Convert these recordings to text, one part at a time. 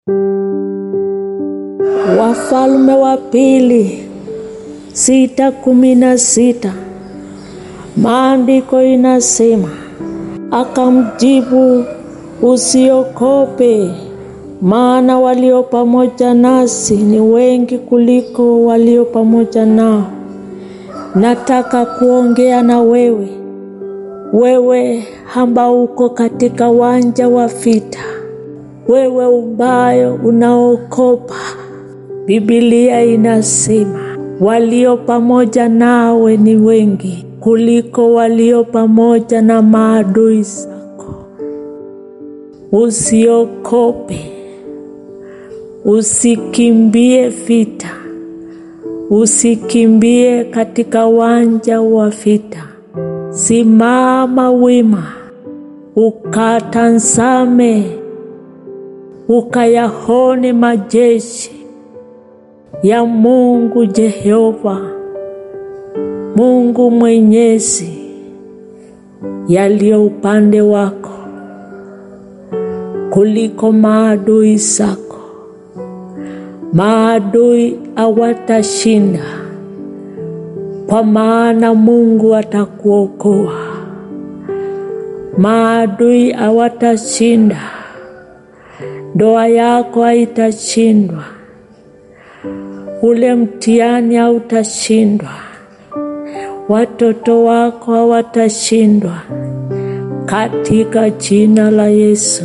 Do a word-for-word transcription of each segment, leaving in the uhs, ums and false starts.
Wafalme wa pili sita kumi na sita. Maandiko inasema, akamjibu, usiogope, maana walio pamoja nasi ni wengi kuliko walio pamoja nao. Nataka kuongea na wewe, wewe ambao uko katika uwanja wa vita, wewe ambaye unaogopa. Biblia inasema walio pamoja nawe ni wengi kuliko walio pamoja na maadui zako. Usiogope, usikimbie vita, usikimbie katika uwanja wa vita. Simama wima, ukatazame, ukayaone majeshi ya Mungu Jehova, Mungu Mwenyezi, yaliyo upande wako kuliko maadui zako. Maadui hawatashinda, kwa maana Mungu atakuokoa. Maadui hawatashinda, ndoa yako haitashindwa, ule mtihani hautashindwa, watoto wako hawatashindwa. Katika jina la Yesu,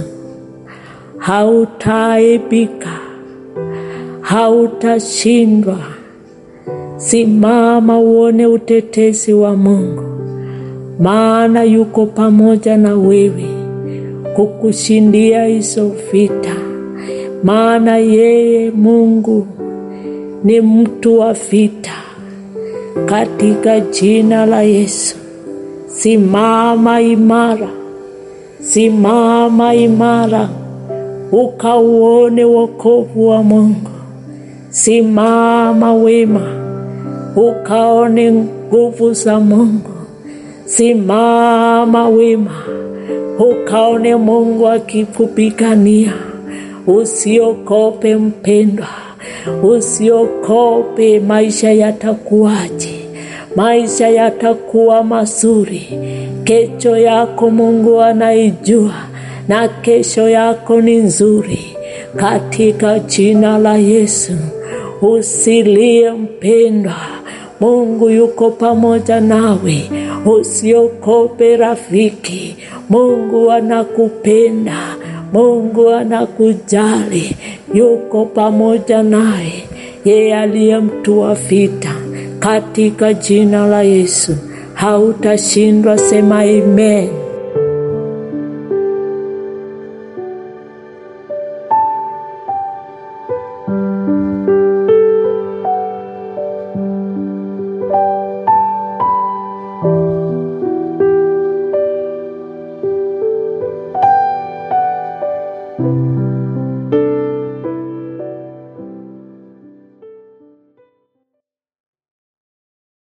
hautaaibika, hautashindwa. Simama uone utetezi wa Mungu, maana yuko pamoja na wewe kukushindia hizo vita. Maana yeye Mungu ni mtu wa vita. Katika jina la Yesu, simama imara, simama imara, ukauone wokovu wa Mungu. Simama wema, ukaone nguvu za Mungu. Simama wema, ukaone Mungu akikupigania. Usiogope mpendwa, usiogope. Maisha yatakuaje? Maisha yatakuwa mazuri. Kesho yako Mungu anaijua, na kesho yako ni nzuri. Katika jina la Yesu, usilie mpendwa, Mungu yuko pamoja nawe. Usiogope rafiki, Mungu anakupenda, Mungu anakujali, yuko pamoja nawe. Yeye aliye mtu wa vita. Katika jina la Yesu, hautashindwa. Sema amen. you